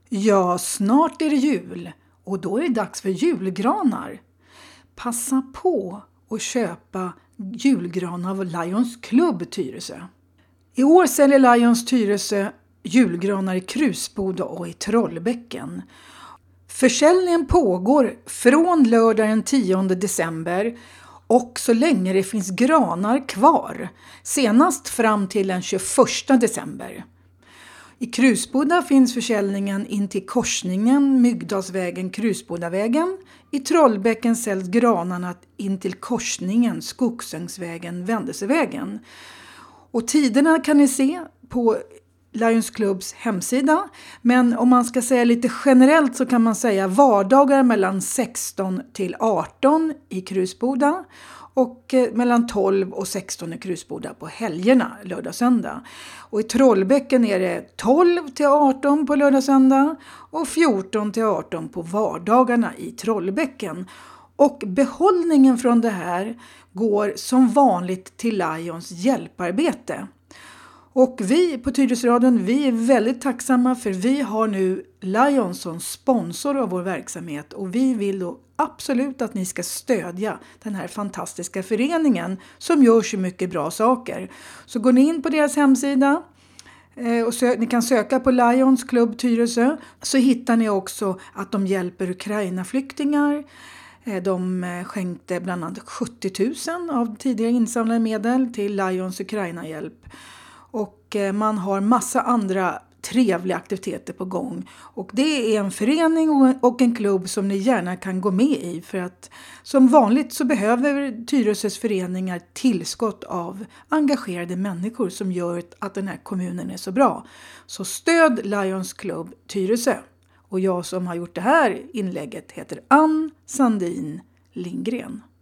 Ja, snart är det jul och då är det dags för julgranar. Passa på att köpa julgranar av Lions Club Tyresö. I år säljer Lions Tyresö julgranar i Krusboda och i Trollbäcken. Försäljningen pågår från lördag den 10 december och så länge det finns granar kvar, senast fram till den 21 december. I Krusboda finns försäljningen in till korsningen Myggdalsvägen-Krusbodavägen. I Trollbäcken säljs granarna in till korsningen Skogsängsvägen-Vändelsevägen. Och tiderna kan ni se på Lions Clubs hemsida. Men om man ska säga lite generellt så kan man säga vardagar mellan 16 till 18 i Krusboda. Och mellan 12 och 16 i Krusboda på helgerna, lördag och söndag. Och i Trollbäcken är det 12 till 18 på lördag och söndag och 14 till 18 på vardagarna i Trollbäcken. Och behållningen från det här går som vanligt till Lions hjälparbete. Och vi på Tyresöradion, vi är väldigt tacksamma för vi har nu Lions som sponsor av vår verksamhet. Och vi vill då absolut att ni ska stödja den här fantastiska föreningen som gör så mycket bra saker. Så går ni in på deras hemsida och ni kan söka på Lions Club Tyresö, så hittar ni också att de hjälper Ukraina-flyktingar. De skänkte bland annat 70 000 av tidigare insamlade medel till Lions Ukraina-hjälp. Och man har massa andra trevliga aktiviteter på gång. Och det är en förening och en klubb som ni gärna kan gå med i. För att som vanligt så behöver Tyresös föreningar tillskott av engagerade människor som gör att den här kommunen är så bra. Så stöd Lions Club Tyresö. Och jag som har gjort det här inlägget heter Ann Sandin Lindgren.